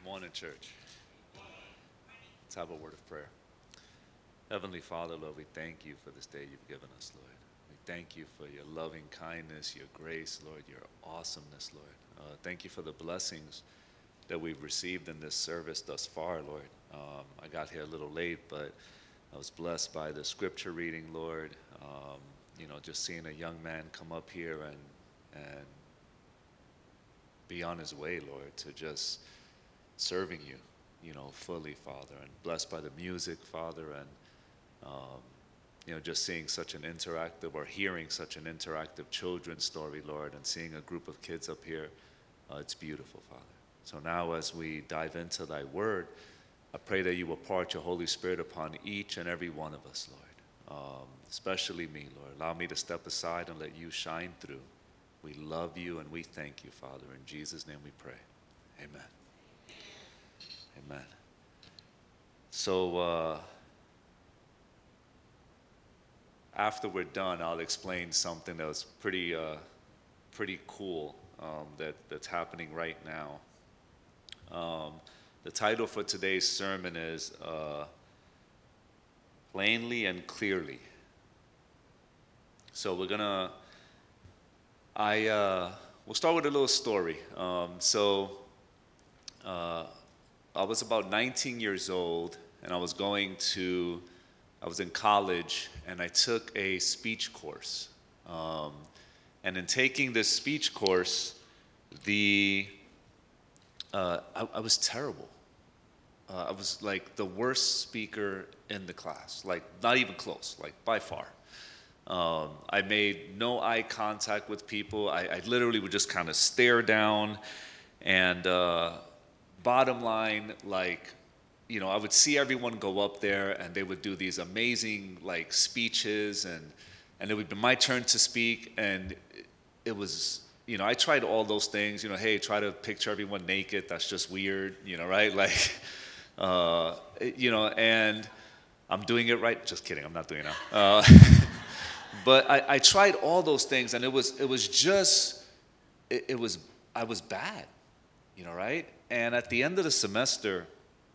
Morning, church. Let's have a word of prayer. Heavenly Father, Lord, we thank you for this day you've given us, Lord. We thank you for your loving kindness, your grace, Lord, your awesomeness, Lord. Thank you for the blessings that we've received in this service thus far, Lord. I got here a little late, but I was blessed by the scripture reading, Lord. Just seeing a young man come up here and be on his way, Lord, to just serving you, fully, Father, and blessed by the music, Father, and just seeing such an interactive or hearing such an interactive children's story, Lord, and seeing a group of kids up here, it's beautiful, Father. So now as we dive into thy word, I pray that you will pour your Holy Spirit upon each and every one of us, Lord, especially me, Lord. Allow me to step aside and let you shine through. We love you and we thank you, Father. In Jesus' name we pray. Amen. Amen. So after we're done, I'll explain something that was pretty cool that's happening right now. The title for today's sermon is Plainly and Clearly. So we'll start with a little story. I was about 19 years old, and I was in college, and I took a speech course. And in taking this speech course, I was terrible. I was like the worst speaker in the class, like not even close, like by far. I made no eye contact with people. I literally would just kind of stare down, and bottom line, I would see everyone go up there and they would do these amazing speeches, and it would be my turn to speak, and it was, I tried all those things, hey, try to picture everyone naked, that's just weird, right? And I'm doing it right, just kidding, I'm not doing it now. But I tried all those things, and I was bad, right? And at the end of the semester,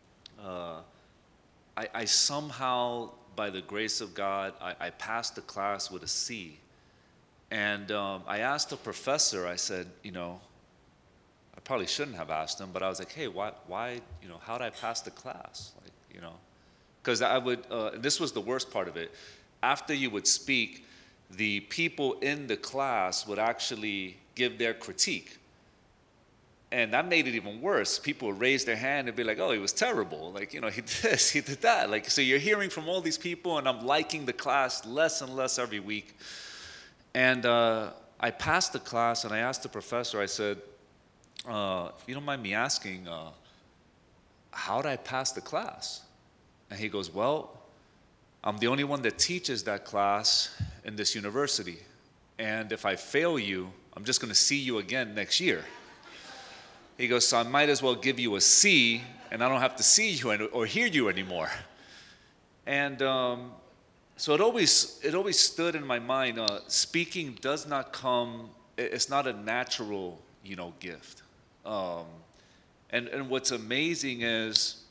I somehow, by the grace of God, I passed the class with a C. And I asked the professor, I said, I probably shouldn't have asked him, but I was like, hey, why how'd I pass the class? Because I would, this was the worst part of it. After you would speak, the people in the class would actually give their critique. And that made it even worse. People would raise their hand and be like, oh, he was terrible. He did this, he did that. So you're hearing from all these people, and I'm liking the class less and less every week. And I passed the class, and I asked the professor, I said, if you don't mind me asking, how did I pass the class? And he goes, well, I'm the only one that teaches that class in this university. And if I fail you, I'm just going to see you again next year. He goes, so I might as well give you a C, and I don't have to see you or hear you anymore. And so it always stood in my mind, speaking does not come, it's not a natural, gift. And what's amazing is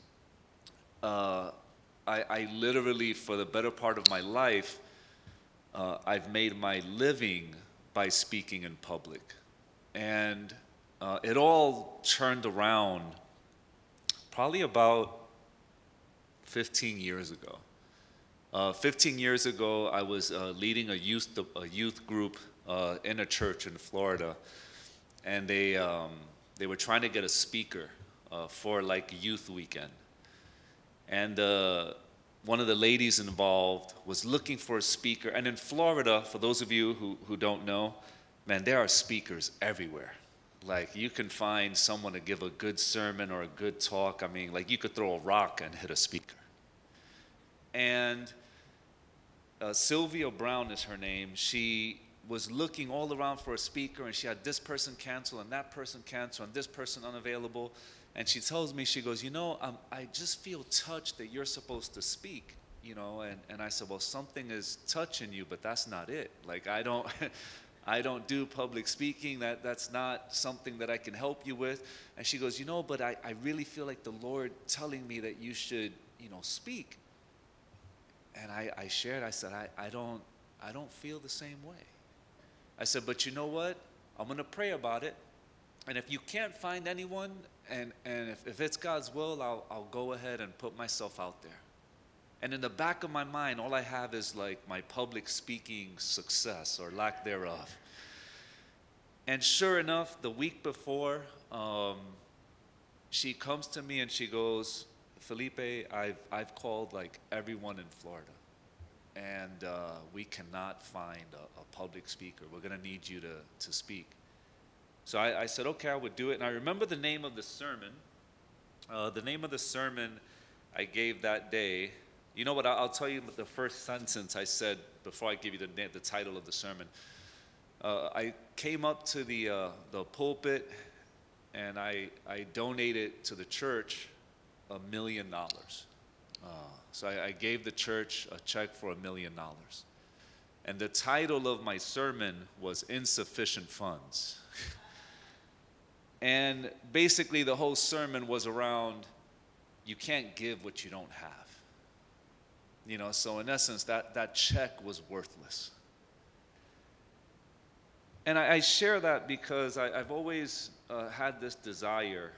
I literally, for the better part of my life, I've made my living by speaking in public. And it all turned around probably about 15 years ago. 15 years ago, I was leading a youth group in a church in Florida, and they were trying to get a speaker for youth weekend. And one of the ladies involved was looking for a speaker. And in Florida, for those of you who don't know, man, there are speakers everywhere. You can find someone to give a good sermon or a good talk. I mean, you could throw a rock and hit a speaker. And Sylvia Brown is her name. She was looking all around for a speaker, and she had this person cancel and that person cancel and this person unavailable. And she tells me, she goes, I just feel touched that you're supposed to speak, and I said, well, something is touching you, but that's not it. I don't do public speaking. That's not something that I can help you with. And she goes, but I really feel like the Lord telling me that you should, speak. And I shared, I said, I don't feel the same way. I said, but you know what? I'm going to pray about it. And if you can't find anyone, and if it's God's will, I'll go ahead and put myself out there. And in the back of my mind, all I have is like my public speaking success or lack thereof. And sure enough, the week before, she comes to me and she goes, Felipe, I've called like everyone in Florida, and we cannot find a public speaker. We're going to need you to speak. So I said, okay, I would do it. And I remember the name of the sermon. The name of the sermon I gave that day. You know what? I'll tell you the first sentence I said before I give you the title of the sermon. I came up to the pulpit, and I donated to the church $1 million. So I gave the church a check for $1 million. And the title of my sermon was Insufficient Funds. And basically the whole sermon was around, you can't give what you don't have. So in essence, that check was worthless. And I share that because I've always had this desire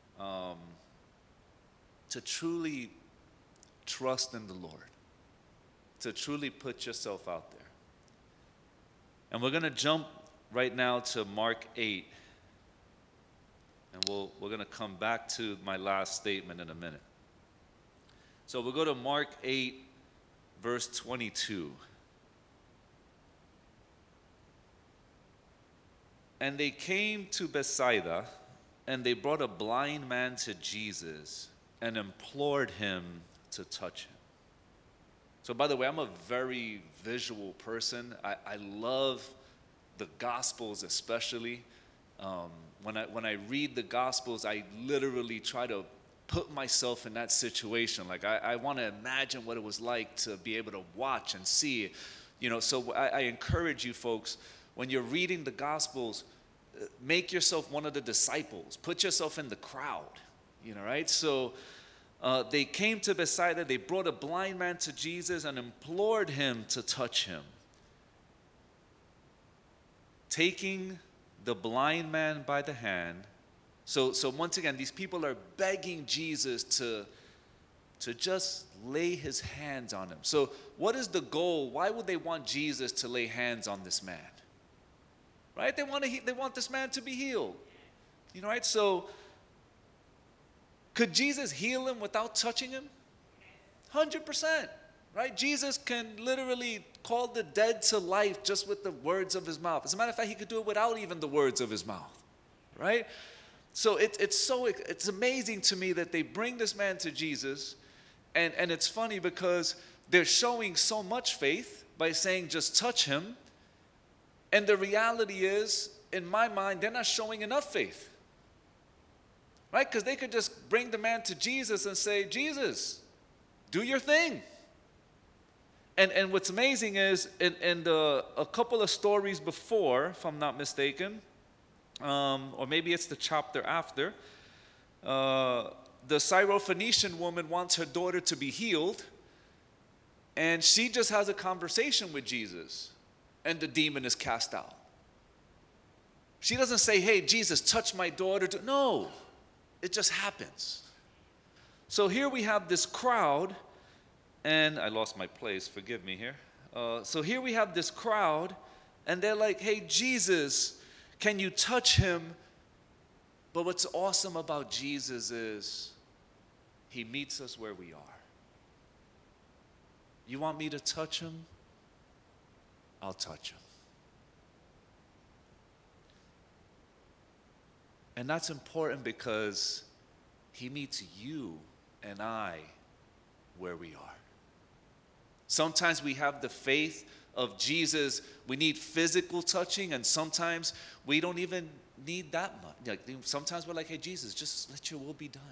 to truly trust in the Lord, to truly put yourself out there. And we're going to jump right now to Mark 8, and we're going to come back to my last statement in a minute. So we'll go to Mark 8, verse 22. And they came to Bethsaida, and they brought a blind man to Jesus and implored him to touch him. So by the way, I'm a very visual person. I love the Gospels especially. When I read the Gospels, I literally try to put myself in that situation. Like I want to imagine what it was like to be able to watch and see. So I encourage you folks, when you're reading the Gospels, make yourself one of the disciples. Put yourself in the crowd, right? So they came to Bethsaida. They brought a blind man to Jesus and implored him to touch him. Taking the blind man by the hand. So once again, these people are begging Jesus to just lay his hands on him. So what is the goal? Why would they want Jesus to lay hands on this man? Right? They want this man to be healed. Right? So could Jesus heal him without touching him? 100%. Right? Jesus can literally call the dead to life just with the words of his mouth. As a matter of fact, he could do it without even the words of his mouth. Right? So it's amazing to me that they bring this man to Jesus, and it's funny because they're showing so much faith by saying just touch him, and the reality is, in my mind, they're not showing enough faith. Right? Because they could just bring the man to Jesus and say, Jesus, do your thing. And what's amazing is, in a couple of stories before, if I'm not mistaken, or maybe it's the chapter after, the Syrophoenician woman wants her daughter to be healed, and she just has a conversation with Jesus, and the demon is cast out. She doesn't say, hey, Jesus, touch my daughter. No, it just happens. So here we have this crowd, and I lost my place, forgive me here. So here we have this crowd, and they're like, hey, Jesus, can you touch him? But what's awesome about Jesus is he meets us where we are. You want me to touch him? I'll touch him. And that's important because he meets you and I where we are. Sometimes we have the faith of Jesus. We need physical touching, and sometimes we don't even need that much. Like, sometimes we're like, hey, Jesus, just let your will be done.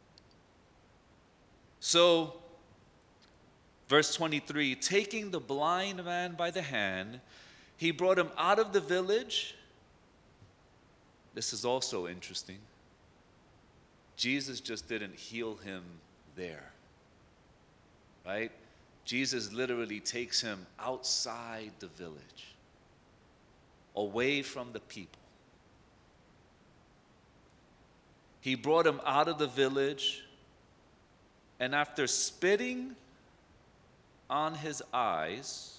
So, verse 23, taking the blind man by the hand, He brought him out of the village. This is also interesting. Jesus just didn't heal him there, right? Jesus literally takes him outside the village, away from the people. He brought him out of the village, and after spitting on his eyes,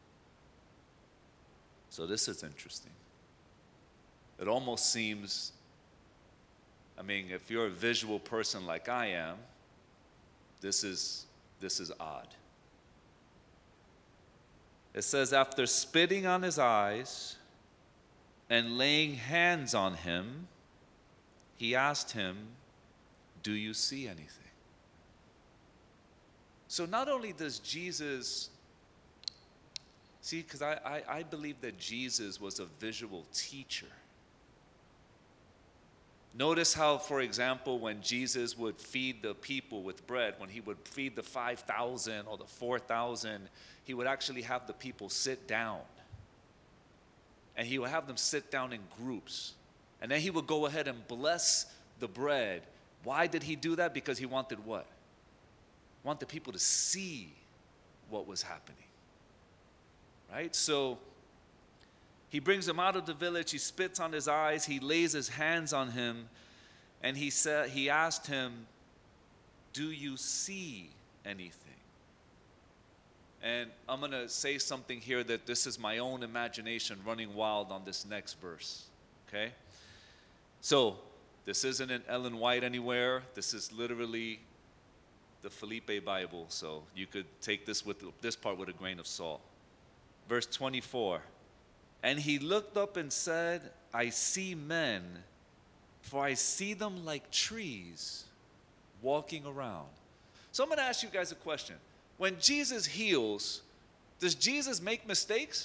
so this is interesting. It almost seems, if you're a visual person like I am, this is odd. It says, after spitting on his eyes and laying hands on him, he asked him, do you see anything? So not only does Jesus, see, because I believe that Jesus was a visual teacher. Notice how, for example, when Jesus would feed the people with bread, when he would feed the 5,000 or the 4,000, he would actually have the people sit down. And he would have them sit down in groups. And then he would go ahead and bless the bread. Why did he do that? Because he wanted what? He wanted people to see what was happening. Right? So he brings him out of the village, he spits on his eyes, he lays his hands on him, and he asked him, do you see anything? And I'm going to say something here that this is my own imagination running wild on this next verse, okay? So, this isn't in Ellen White anywhere. This is literally the Felipe Bible, so you could take this part with a grain of salt. Verse 24. And he looked up and said, I see men, for I see them like trees walking around. So I'm going to ask you guys a question. When Jesus heals, does Jesus make mistakes?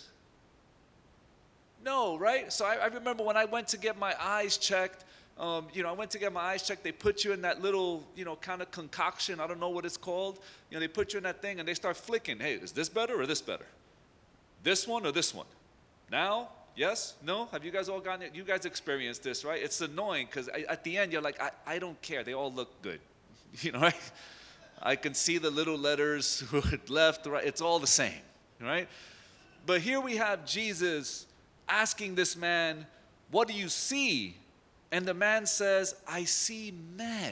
No, right? So I remember when I went to get my eyes checked, they put you in that little, kind of concoction. I don't know what it's called. They put you in that thing and they start flicking. Hey, is this better or this better? This one or this one? Now, yes, no? Have you guys all gotten it? You guys experienced this, right? It's annoying because at the end you're like, I don't care. They all look good. Right? I can see the little letters left, right. It's all the same, right? But here we have Jesus asking this man, what do you see? And the man says, I see men.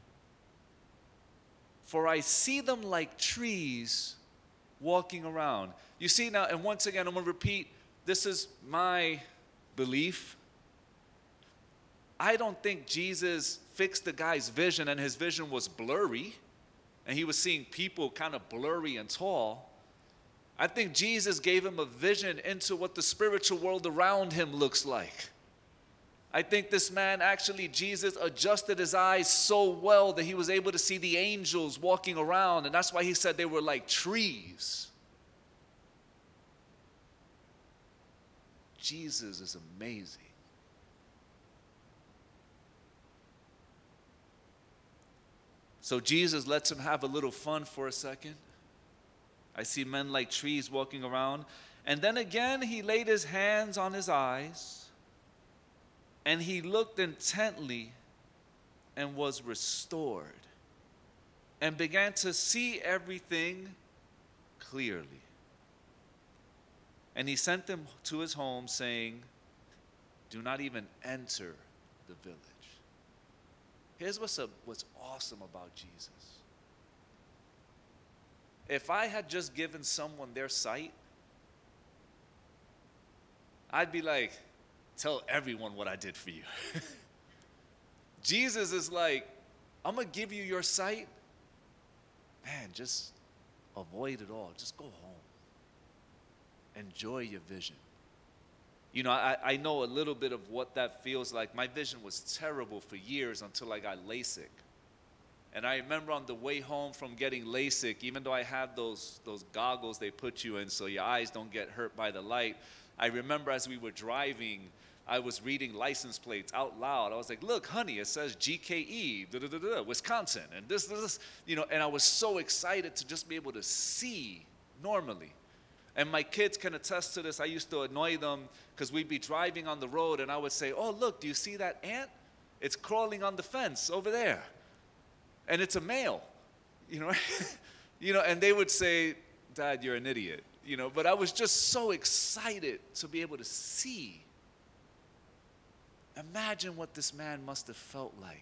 For I see them like trees walking around. You see now, and once again, I'm going to repeat, this is my belief. I don't think Jesus fixed the guy's vision and his vision was blurry and he was seeing people kind of blurry and tall. I think Jesus gave him a vision into what the spiritual world around him looks like. I think this man Jesus adjusted his eyes so well that he was able to see the angels walking around, and that's why he said they were like trees. Jesus is amazing. So Jesus lets him have a little fun for a second. I see men like trees walking around. And then again, he laid his hands on his eyes, and he looked intently and was restored and began to see everything clearly. And he sent them to his home, saying, do not even enter the village. Here's what's awesome about Jesus. If I had just given someone their sight, I'd be like, tell everyone what I did for you. Jesus is like, I'm going to give you your sight. Man, just avoid it all. Just go home. Enjoy your vision. I know a little bit of what that feels like. My vision was terrible for years until I got LASIK. And I remember on the way home from getting LASIK, even though I had those goggles they put you in so your eyes don't get hurt by the light, I remember as we were driving, I was reading license plates out loud. I was like, look, honey, it says GKE, Wisconsin, and this, and I was so excited to just be able to see normally. And my kids can attest to this. I used to annoy them because we'd be driving on the road and I would say, oh, look, do you see that ant? It's crawling on the fence over there. And it's a male, you know, and they would say, Dad, you're an idiot, but I was just so excited to be able to see. Imagine what this man must have felt like.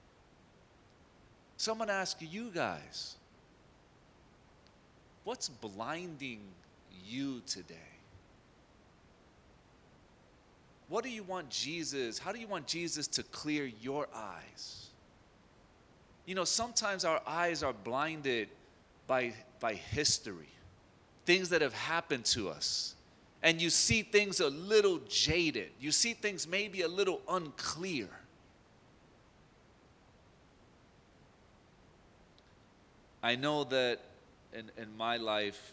Someone ask you guys, what's blinding you today? What do you want Jesus, how do you want Jesus to clear your eyes? Sometimes our eyes are blinded by history, things that have happened to us. And you see things a little jaded. You see things maybe a little unclear. I know that in my life,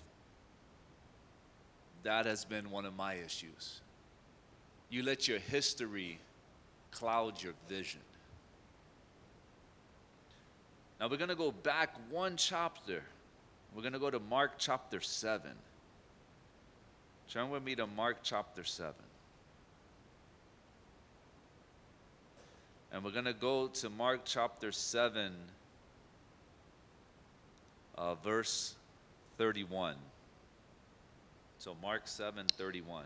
that has been one of my issues. You let your history cloud your vision. Now we're going to go back one chapter. We're going to go to Mark chapter 7. Turn with me to Mark chapter 7. And we're going to go to Mark chapter 7, verse 31. So Mark 7:31.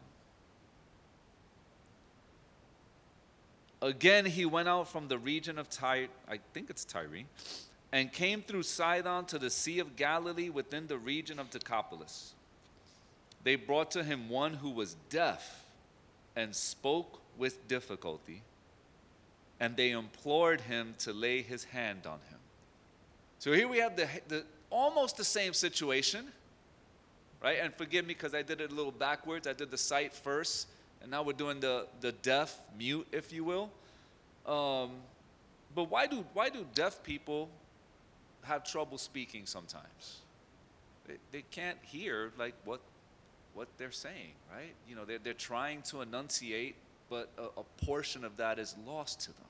Again, he went out from the region of Tyre, I think it's Tyre, and came through Sidon to the Sea of Galilee within the region of Decapolis. They brought to him one who was deaf and spoke with difficulty, and they implored him to lay his hand on him. So here we have the almost the same situation, right? And forgive me because I did it a little backwards. I did the sight first, and now we're doing the deaf, mute, if you will. But why do deaf people have trouble speaking sometimes? They can't hear like what they're saying, right? They're trying to enunciate, but a portion of that is lost to them.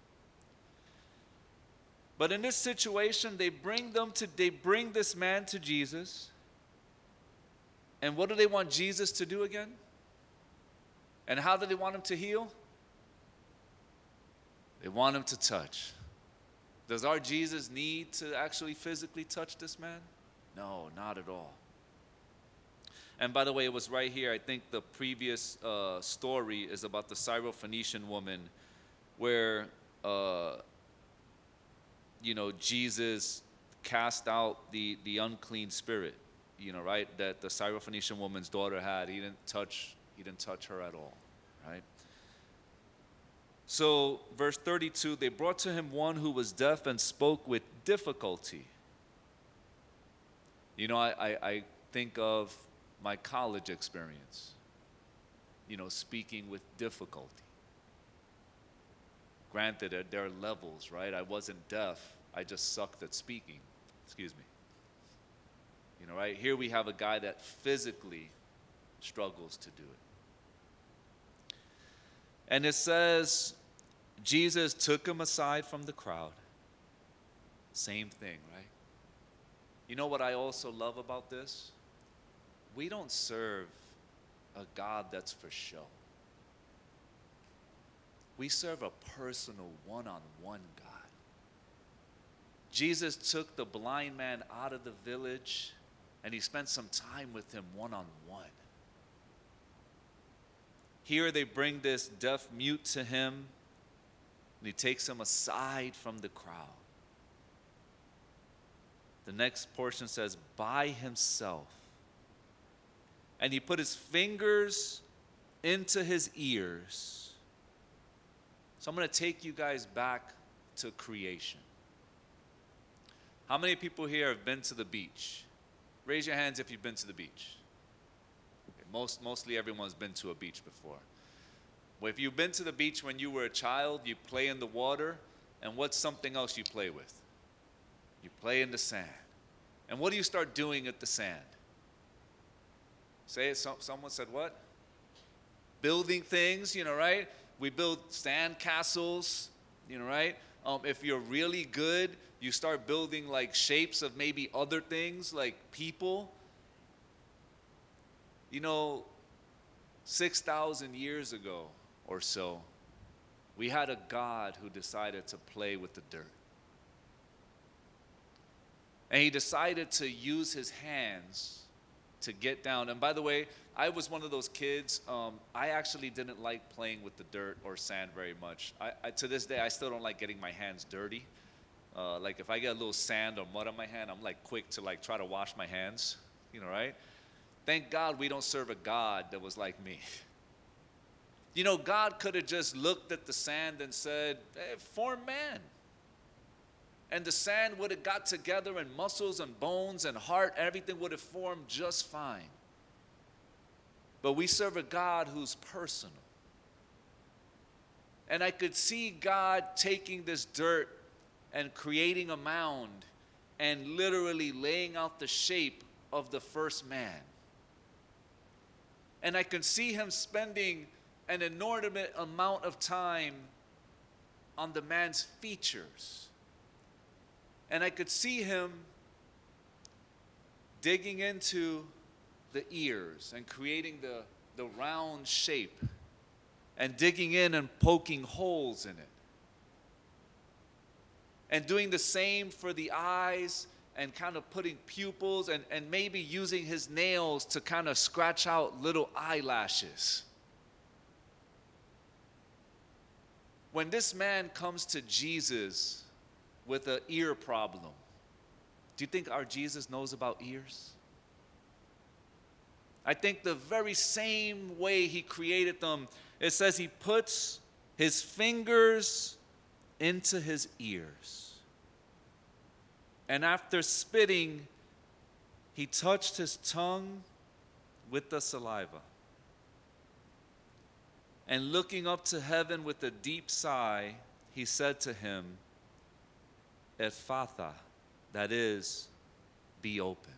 But in this situation, they bring this man to Jesus. And what do they want Jesus to do again? And how do they want him to heal? They want him to touch. Does our Jesus need to actually physically touch this man? No, not at all. And by the way, it was right here, I think the previous story is about the Syrophoenician woman where, Jesus cast out the unclean spirit, right? That the Syrophoenician woman's daughter had. He didn't touch her at all, right? So, verse 32, they brought to him one who was deaf and spoke with difficulty. I think of my college experience, speaking with difficulty. Granted, there are levels, right? I wasn't deaf, I just sucked at speaking. Excuse me. Right? Here we have a guy that physically struggles to do it. And it says, Jesus took him aside from the crowd. Same thing, right? You know what I also love about this? We don't serve a God that's for show. We serve a personal one-on-one God. Jesus took the blind man out of the village and he spent some time with him one-on-one. Here they bring this deaf mute to him and he takes him aside from the crowd. The next portion says, by himself. And he put his fingers into his ears. So I'm going to take you guys back to creation. How many people here have been to the beach? Raise your hands if you've been to the beach. Okay, mostly everyone's been to a beach before. Well, if you've been to the beach when you were a child, you play in the water, and what's something else you play with? You play in the sand. And what do you start doing at the sand? Say it, someone said what? Building things, right? We build sand castles, right? If you're really good, you start building like shapes of maybe other things like people. You know, 6,000 years ago or so, we had a God who decided to play with the dirt. And he decided to use his hands to get down. And by the way, I was one of those kids. I actually didn't like playing with the dirt or sand very much. To this day, I still don't like getting my hands dirty. Like if I get a little sand or mud on my hand, I'm like quick to like try to wash my hands, right? Thank God we don't serve a God that was like me. God could have just looked at the sand and said, hey, form man. And the sand would have got together, and muscles and bones and heart, everything would have formed just fine. But we serve a God who's personal. And I could see God taking this dirt and creating a mound and literally laying out the shape of the first man. And I can see him spending an inordinate amount of time on the man's features. And I could see him digging into the ears and creating the round shape and digging in and poking holes in it. And doing the same for the eyes and kind of putting pupils and maybe using his nails to kind of scratch out little eyelashes. When this man comes to Jesus with an ear problem, do you think our Jesus knows about ears? I think the very same way he created them, it says he puts his fingers into his ears. And after spitting, he touched his tongue with the saliva. And looking up to heaven with a deep sigh, he said to him, Ephphatha, that is, be opened.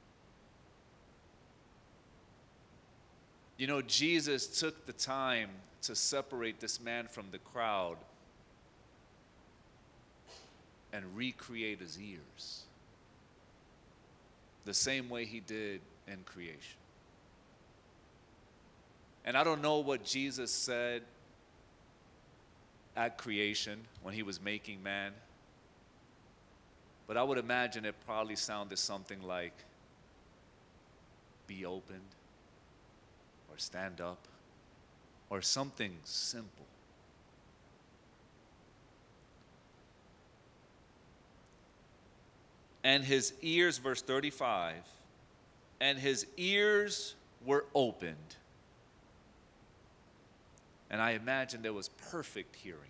Jesus took the time to separate this man from the crowd and recreate his ears the same way he did in creation. And I don't know what Jesus said at creation when he was making man, but I would imagine it probably sounded something like, be opened, or stand up, or something simple. And his ears, verse 35, and his ears were opened. And I imagine there was perfect hearing.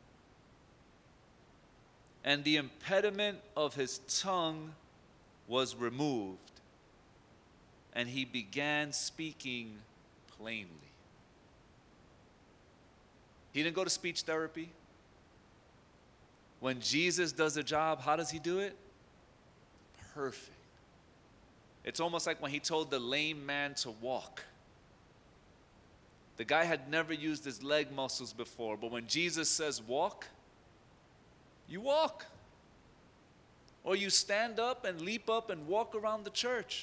And the impediment of his tongue was removed, and he began speaking plainly. He didn't go to speech therapy. When Jesus does a job, how does he do it? Perfect. It's almost like when he told the lame man to walk. The guy had never used his leg muscles before, but when Jesus says walk, you walk. Or you stand up and leap up and walk around the church.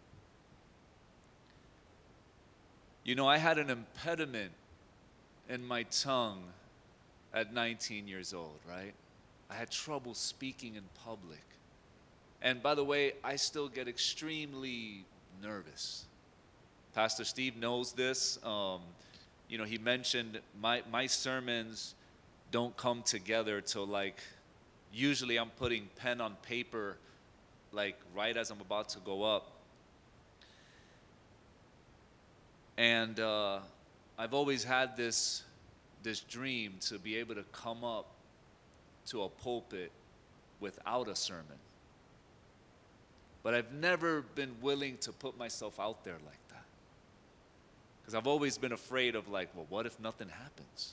I had an impediment in my tongue at 19 years old, right? I had trouble speaking in public. And by the way, I still get extremely nervous. Pastor Steve knows this. He mentioned my sermons don't come together till usually I'm putting pen on paper right as I'm about to go up. And I've always had this dream to be able to come up to a pulpit without a sermon. But I've never been willing to put myself out there like that. Because I've always been afraid of what if nothing happens?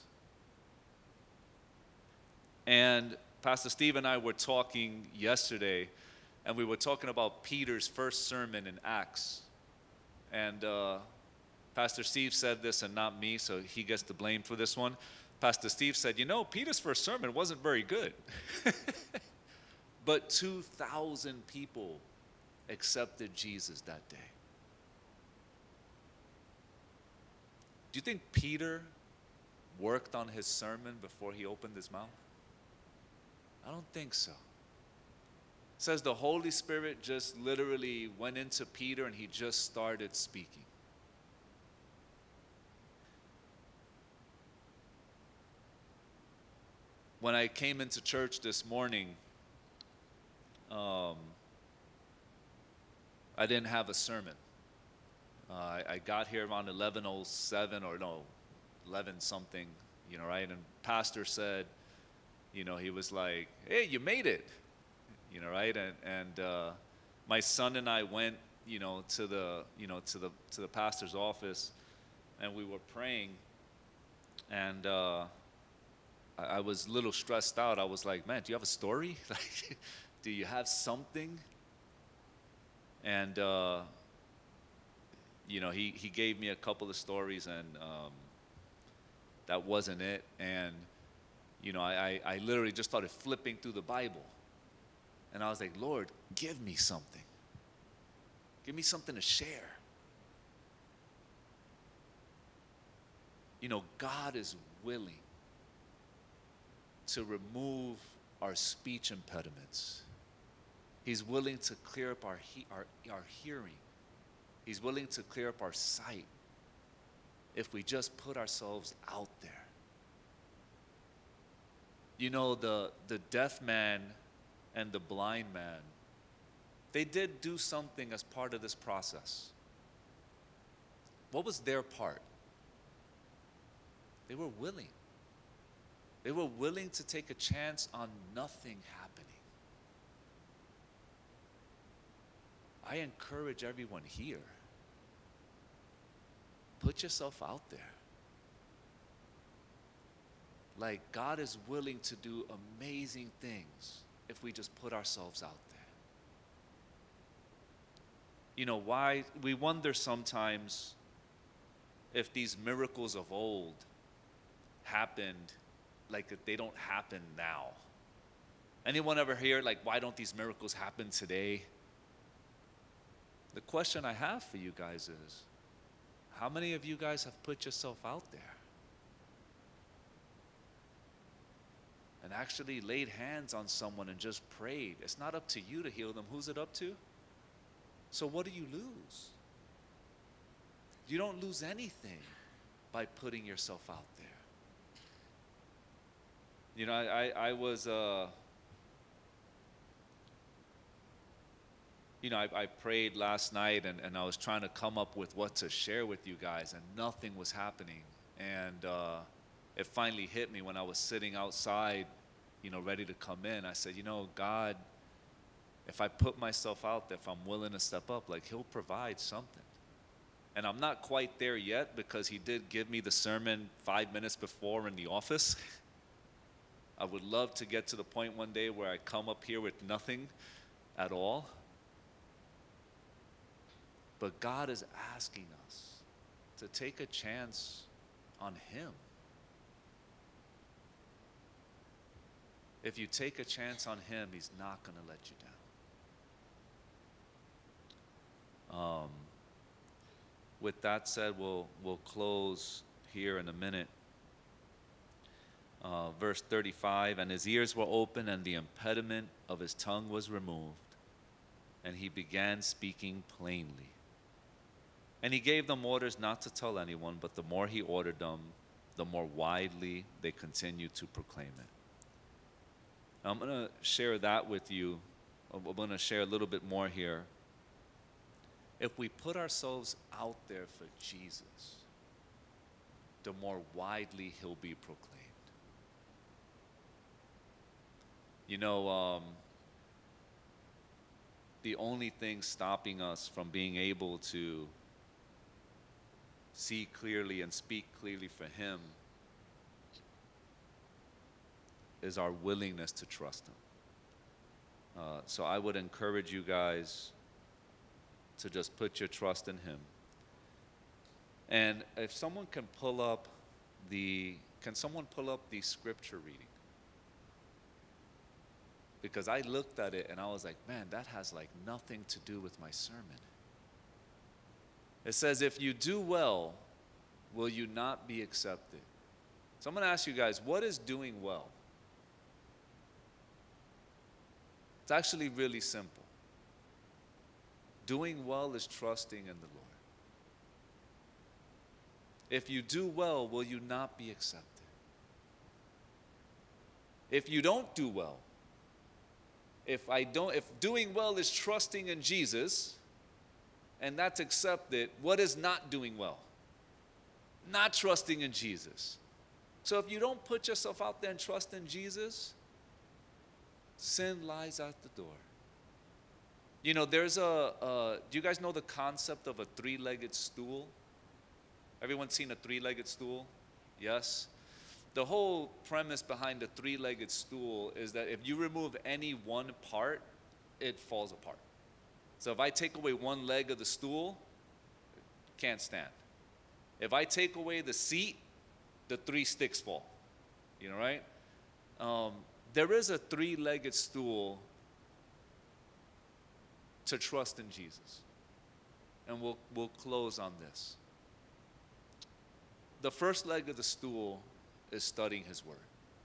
And Pastor Steve and I were talking yesterday, and we were talking about Peter's first sermon in Acts. And Pastor Steve said this and not me, so he gets the blame for this one. Pastor Steve said, Peter's first sermon wasn't very good. But 2,000 people accepted Jesus that day. Do you think Peter worked on his sermon before he opened his mouth? I don't think so. It says the Holy Spirit just literally went into Peter and he just started speaking. When I came into church this morning, I didn't have a sermon. I got here around 11:07 or no, 11 something, right? And pastor said, he was like, "Hey, you made it," right? And my son and I went, to the pastor's office, and we were praying, and I was a little stressed out. I was like, "Man, do you have a story? Like, do you have something?" And he gave me a couple of stories, and that wasn't it. And I literally just started flipping through the Bible, and I was like, "Lord, give me something. Give me something to share." God is willing to remove our speech impediments. He's willing to clear up our hearing. He's willing to clear up our sight if we just put ourselves out there. The deaf man and the blind man, they did do something as part of this process. What was their part? They were willing. They were willing to take a chance on nothing happening. I encourage everyone here, put yourself out there. Like, God is willing to do amazing things if we just put ourselves out there. Why we wonder sometimes if these miracles of old happened, like they don't happen now. Anyone ever hear, like, why don't these miracles happen today? The question I have for you guys is, how many of you guys have put yourself out there and actually laid hands on someone and just prayed? It's not up to you to heal them. Who's it up to? So what do you lose? You don't lose anything by putting yourself out there. I was, I prayed last night, and I was trying to come up with what to share with you guys, and nothing was happening. And it finally hit me when I was sitting outside, ready to come in. I said, God, if I put myself out there, if I'm willing to step up, like, He'll provide something. And I'm not quite there yet, because He did give me the sermon 5 minutes before in the office. I would love to get to the point one day where I come up here with nothing at all. But God is asking us to take a chance on Him. If you take a chance on Him, He's not going to let you down. With that said, we'll close here in a minute. Verse 35, and his ears were open, and the impediment of his tongue was removed, and he began speaking plainly. And he gave them orders not to tell anyone, but the more he ordered them, the more widely they continued to proclaim it. I'm going to share that with you. I'm going to share a little bit more here. If we put ourselves out there for Jesus, the more widely He'll be proclaimed. The only thing stopping us from being able to see clearly and speak clearly for Him is our willingness to trust Him. So I would encourage you guys to just put your trust in Him. And if someone can pull up the scripture reading? Because I looked at it and I was like, man, that has like nothing to do with my sermon. It says, if you do well, will you not be accepted? So I'm going to ask you guys, what is doing well? It's actually really simple. Doing well is trusting in the Lord. If you do well, will you not be accepted? If you don't do well, if doing well is trusting in Jesus and that's accepted, what is not doing well? Not trusting in Jesus. So if you don't put yourself out there and trust in Jesus, sin lies at the door. You know, do you guys know the concept of a three-legged stool? Everyone seen a three-legged stool? Yes? The whole premise behind the three-legged stool is that if you remove any one part, it falls apart. So if I take away one leg of the stool, can't stand. If I take away the seat, the three sticks fall. You know, right? There is a three-legged stool to trust in Jesus. And we'll close on this. The first leg of the stool is studying His Word.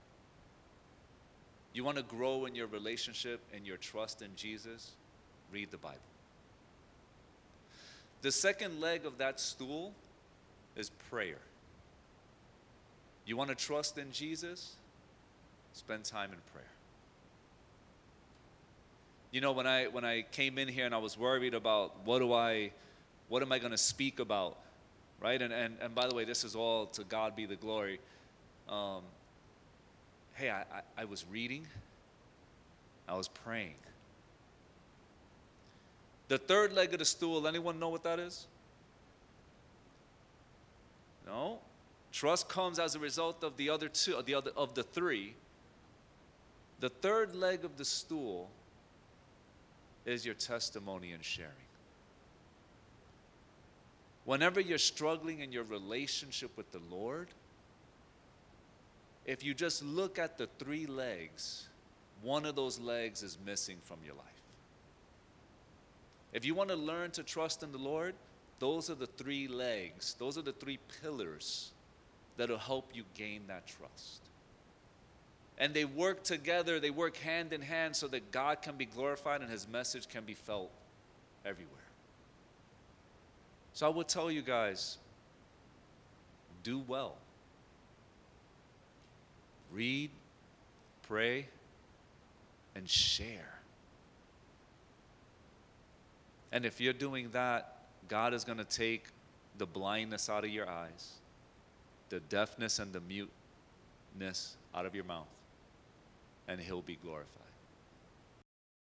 You want to grow in your relationship and your trust in Jesus? Read the Bible. The second leg of that stool is prayer. You want to trust in Jesus? Spend time in prayer. You know, when I came in here and I was worried about what am I going to speak about, right? And by the way, this is all to God be the glory. Hey, I was reading, I was praying. The third leg of the stool, anyone know what that is? No? Trust comes as a result of the other two, of the three. The third leg of the stool is your testimony and sharing. Whenever you're struggling in your relationship with the Lord, if you just look at the three legs, one of those legs is missing from your life. If you want to learn to trust in the Lord, those are the three legs, those are the three pillars that will help you gain that trust. And they work together, they work hand in hand so that God can be glorified and His message can be felt everywhere. So I would tell you guys, do well. Read, pray, and share. And if you're doing that, God is going to take the blindness out of your eyes, the deafness and the muteness out of your mouth, and He'll be glorified.